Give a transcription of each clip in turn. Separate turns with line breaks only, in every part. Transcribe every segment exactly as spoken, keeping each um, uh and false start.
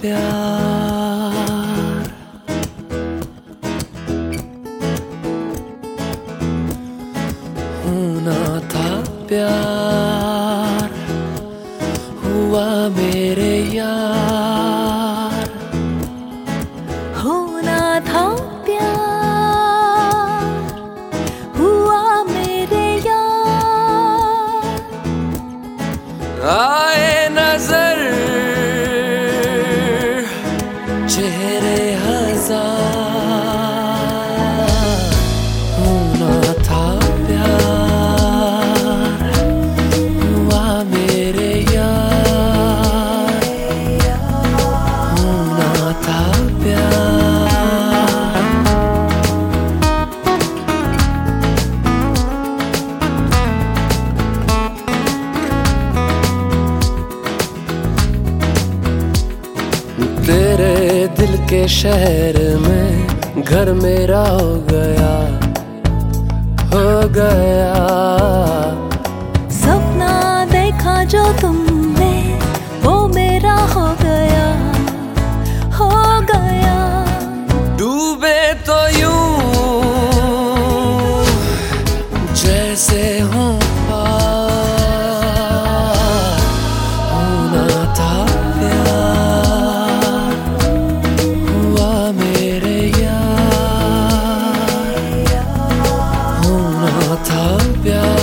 प्यार, होना था प्यार, हुआ मेरे यार।
होना था प्यार, हुआ मेरे यार।
आए नजर चेहरे हजार, होना था प्यार, हुआ मेरे यार। होना था प्यार। तेरे दिल के शहर में घर मेरा हो गया, हो गया।
सपना देखा जो तुमने वो मेरा हो गया, हो गया।
डूबे तो यूं जैसे हो पार, होना था प्यार, हुआ मेरे यार। होना था प्यार।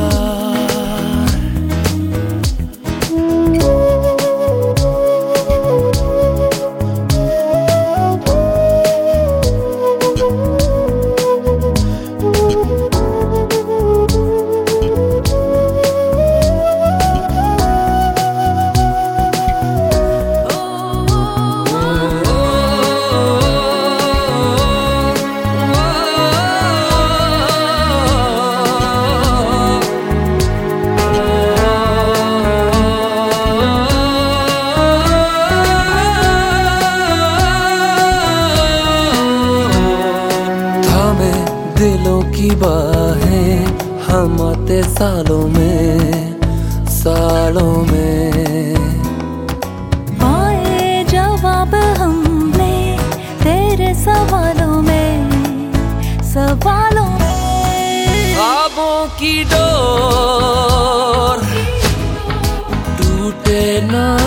दिलों की बाहें हम आते सालों में, सालों में।
पाए जवाब हमने तेरे सवालों में, सवालों में।
ख्वाबों की डोर टूटे ना